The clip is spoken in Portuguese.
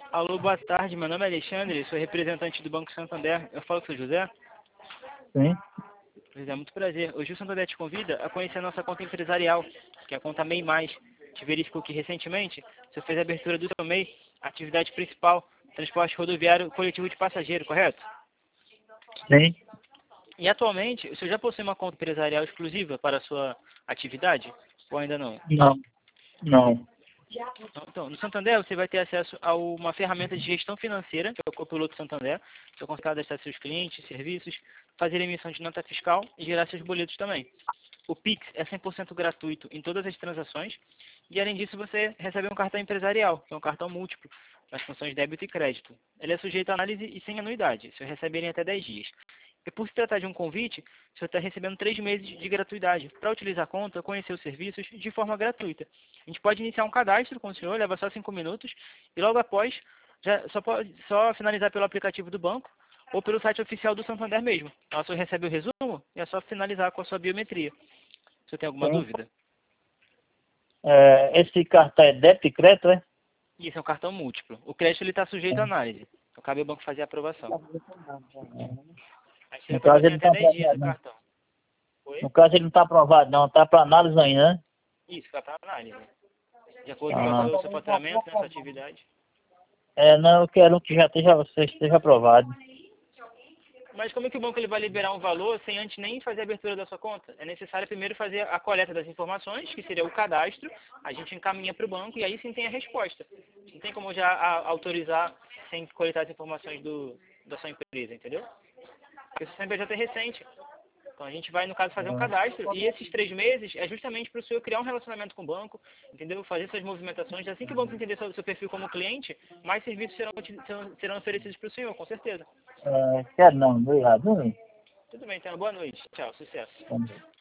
Alô, boa tarde. Meu nome é Alexandre, sou representante do Banco Santander. Eu falo com o seu José. Sim. José, muito prazer. Hoje o Santander te convida a conhecer a nossa conta empresarial, que é a conta MEI+. Te verificou que recentemente você fez a abertura do seu MEI, atividade principal, transporte rodoviário coletivo de passageiro, correto? Sim. E atualmente, o senhor já possui uma conta empresarial exclusiva para a sua atividade? Ou ainda não? Não. Não. Então, no Santander você vai ter acesso a uma ferramenta de gestão financeira, que é o Copiloto Santander. Você consegue cadastrar seus clientes, serviços, fazer emissão de nota fiscal e gerar seus boletos também. O Pix é 100% gratuito em todas as transações. E além disso, você recebe um cartão empresarial, que é um cartão múltiplo, nas funções débito e crédito. Ele é sujeito a análise e sem anuidade, se receber em até 10 dias. E por se tratar de um convite, você está recebendo 3 meses de gratuidade para utilizar a conta, conhecer os serviços de forma gratuita. A gente pode iniciar um cadastro com o senhor, leva só 5 minutos, e logo após, só finalizar pelo aplicativo do banco ou pelo site oficial do Santander mesmo. Aí o senhor recebe o resumo e é só finalizar com a sua biometria. O senhor tem alguma Sim. dúvida? Esse cartão é débito e crédito, é? Isso é um cartão múltiplo. O crédito está sujeito à análise. Então cabe ao banco fazer a aprovação. Aí No você pode caso ter ele não até está 10 dias aprovado, o não. cartão. Oi? No caso ele não está aprovado, não. Está para análise ainda, né? Isso, está para análise. De acordo com Ah. o seu faturamento, né, sua atividade. Não, eu quero um que já esteja aprovado. Mas como é que o banco ele vai liberar um valor sem antes nem fazer a abertura da sua conta? É necessário primeiro fazer a coleta das informações, que seria o cadastro, a gente encaminha para o banco e aí sim tem a resposta. Não tem como já autorizar sem coletar as informações da sua empresa, entendeu? Porque você sempre já tem recente. Então a gente vai, no caso, fazer um cadastro e esses 3 meses é justamente para o senhor criar um relacionamento com o banco, entendeu? Fazer suas movimentações. Assim que o banco entender seu perfil como cliente, mais serviços serão oferecidos para o senhor, com certeza. Quero não, obrigado. Tudo bem, então. Boa noite. Tchau. Sucesso.